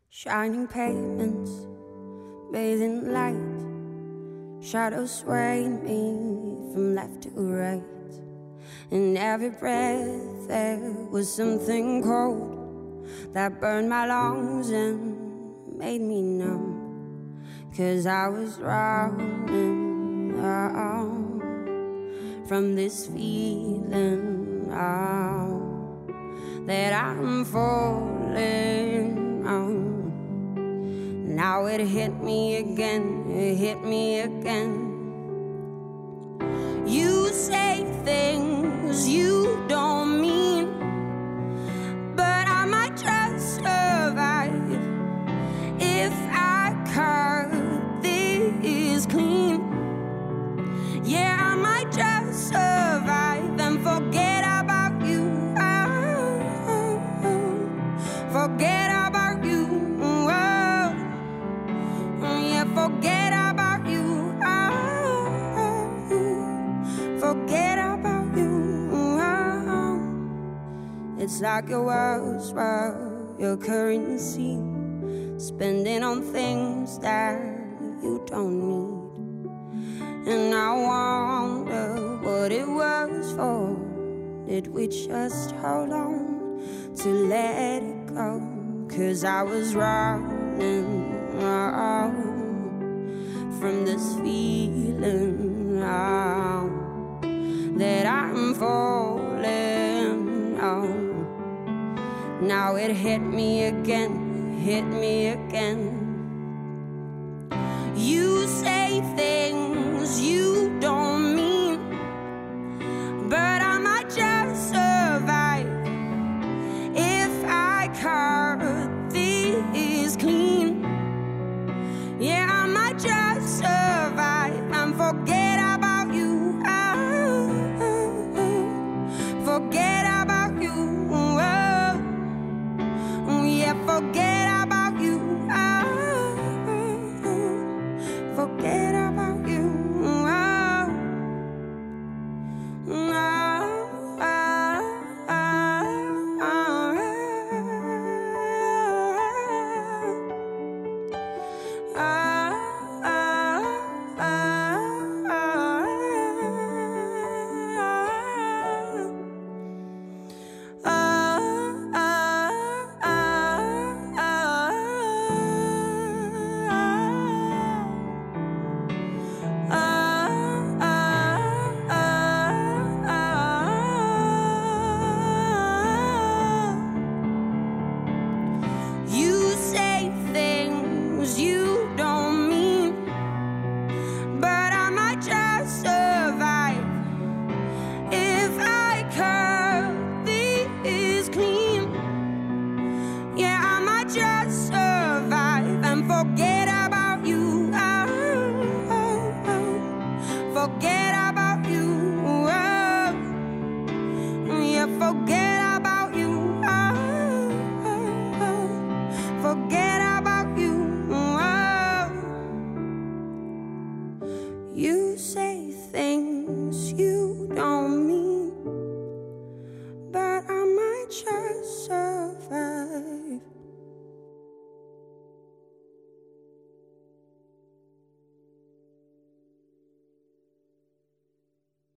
Shining pavements, bathing light, shadows swaying me from left to right. In every breath there was something cold that burned my lungs and made me numb. 'Cause I was running from this feeling that I'm falling on. Now it hit me again, it hit me again. You say things you don't mean, but I might just survive if I cut this clean. Yeah, I might just survive and forget about you. Forget about you. Yeah, forget about you. Forget about you. It's like your world's your currency, spending on things that you don't need. And I wonder what it was for. Did we just hold on to let it go? 'Cause I was running from this feeling that I'm falling on. Now it hit me again, hit me again. You say things you don't mean, but I might just survive if I cut this clean. Yeah, I might just survive and forget about you. Forget about you. Yeah, forget about you. Forget about you. Forget about you. Forget about you. Yeah, forget.